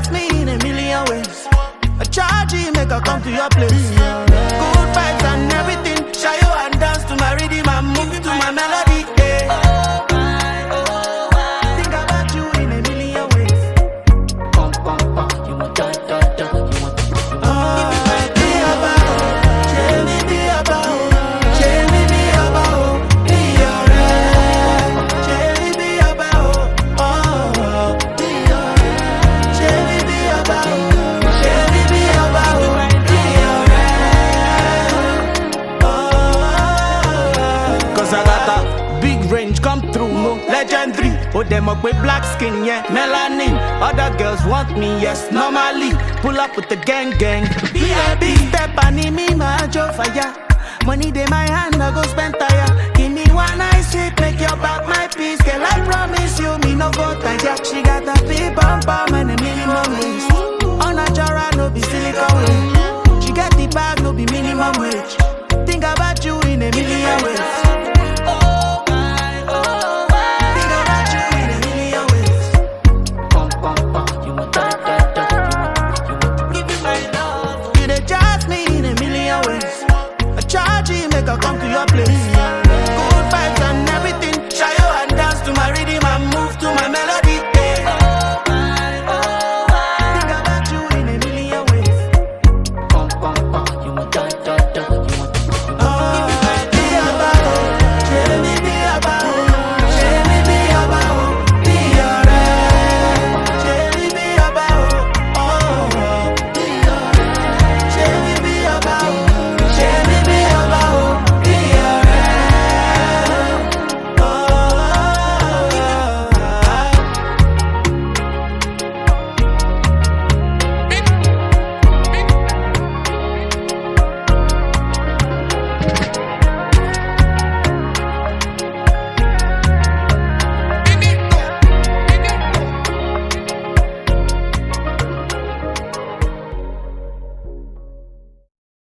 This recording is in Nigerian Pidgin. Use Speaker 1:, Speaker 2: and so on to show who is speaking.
Speaker 1: bless me in a million ways. I charge you, make her come to your place. Good vibes and everything. Show you and dance to my rhythm and move to my melody. Yeah. Think about you in a million ways.
Speaker 2: You want that, you want
Speaker 1: come through, no legendary. Oh, them up with black skin, yeah, melanin. Other girls want me, yes, normally. Pull up with the gang. B.I.B. Step and me, my Joe fire. Money in my hand, I go spend tire. Give me one nice hit, make your back my peace. Girl, I promise you, me no go tire. She got a big bum and a million.